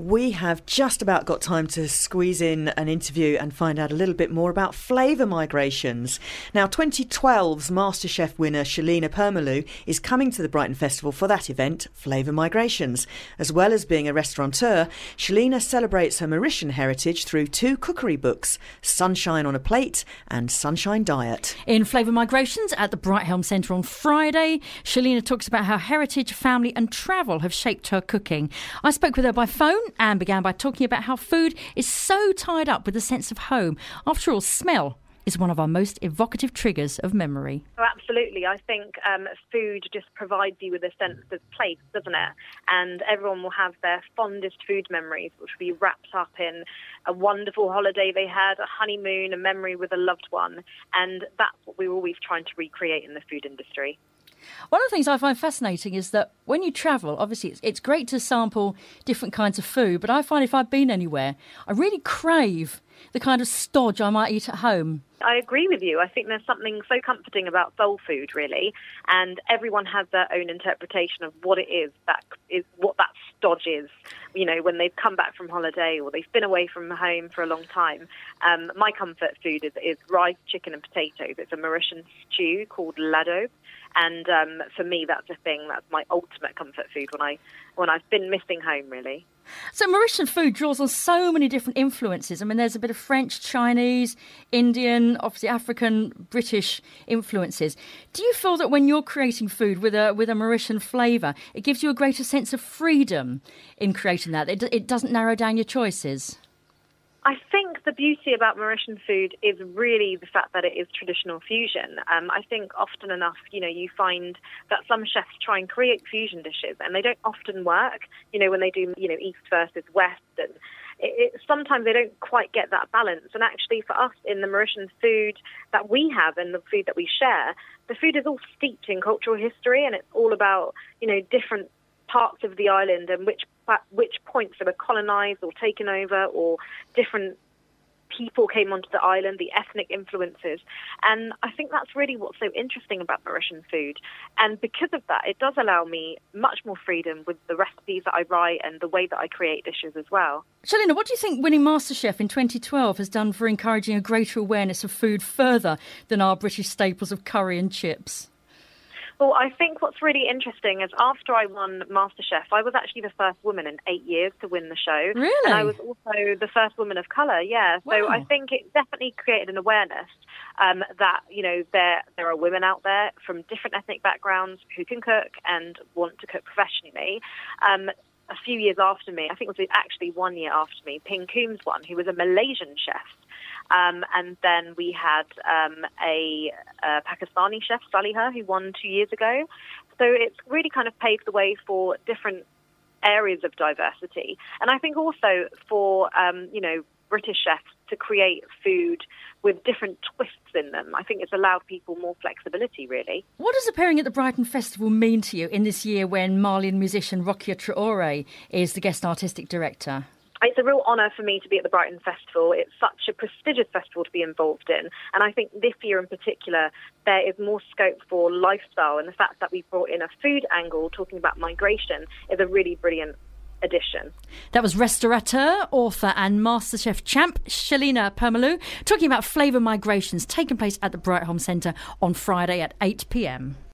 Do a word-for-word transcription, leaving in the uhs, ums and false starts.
we have just about got time to squeeze in an interview and find out a little bit more about flavour migrations. Now, twenty twelve's MasterChef winner Shelina Permaloo is coming to the Brighton Festival for that event, Flavour Migrations. As well as being a restaurateur, Shelina celebrates her Mauritian heritage through two cookery books, Sunshine on a Plate and Sunshine Diet. In Flavour Migrations at the Brighthelm Centre on Friday, Shelina talks about how heritage, family and travel have shaped her cooking. I spoke with her by phone and began by talking about how food is so tied up with a sense of home. After all, smell is one of our most evocative triggers of memory. Oh, absolutely. I think um, food just provides you with a sense of place, doesn't it? And everyone will have their fondest food memories, which will be wrapped up in a wonderful holiday they had, a honeymoon, a memory with a loved one. And that's what we're always trying to recreate in the food industry. One of the things I find fascinating is that when you travel, obviously it's, it's great to sample different kinds of food, but I find if I've been anywhere, I really crave the kind of stodge I might eat at home. I agree with you. I think there's something so comforting about soul food, really, and everyone has their own interpretation of what it is that is what that stodge is. You know, when they've come back from holiday or they've been away from home for a long time. Um, my comfort food is, is rice, chicken, and potatoes. It's a Mauritian stew called lado, and um, for me, that's a thing. That's my ultimate comfort food when I when I've been missing home, really. So Mauritian food draws on so many different influences. I mean, there's a bit of French, Chinese, Indian, obviously African, British influences. Do you feel that when you're creating food with a with a Mauritian flavour, it gives you a greater sense of freedom in creating that? It, it doesn't narrow down your choices? I think the beauty about Mauritian food is really the fact that it is traditional fusion. Um, I think often enough, you know, you find that some chefs try and create fusion dishes and they don't often work, you know, when they do, you know, East versus West. And it, it, sometimes they don't quite get that balance. And actually for us in the Mauritian food that we have and the food that we share, the food is all steeped in cultural history, and it's all about, you know, different parts of the island and which which points that were colonised or taken over, or different people came onto the island, the ethnic influences. And I think that's really what's so interesting about Mauritian food. And because of that, it does allow me much more freedom with the recipes that I write and the way that I create dishes as well. Shelina, what do you think winning MasterChef in twenty twelve has done for encouraging a greater awareness of food further than our British staples of curry and chips? Well, I think what's really interesting is after I won MasterChef, I was actually the first woman in eight years to win the show. Really? And I was also the first woman of colour, yeah. So Wow. I think it definitely created an awareness um, that, you know, there there are women out there from different ethnic backgrounds who can cook and want to cook professionally. Um, a few years after me, I think it was actually one year after me, Ping Coombs won, who was a Malaysian chef. Um, and then we had um, a, a Pakistani chef, Saliha, who won two years ago. So it's really kind of paved the way for different areas of diversity. And I think also for, um, you know, British chefs to create food with different twists in them. I think it's allowed people more flexibility, really. What does appearing at the Brighton Festival mean to you in this year when Malian musician Rokia Traore is the guest artistic director? It's a real honour for me to be at the Brighton Festival. It's such a prestigious festival to be involved in. And I think this year in particular, there is more scope for lifestyle. And the fact that we brought in a food angle talking about migration is a really brilliant addition. That was restaurateur, author and MasterChef champ Shelina Permaloo talking about flavour migrations taking place at the Brighthelm Centre on Friday at eight p m.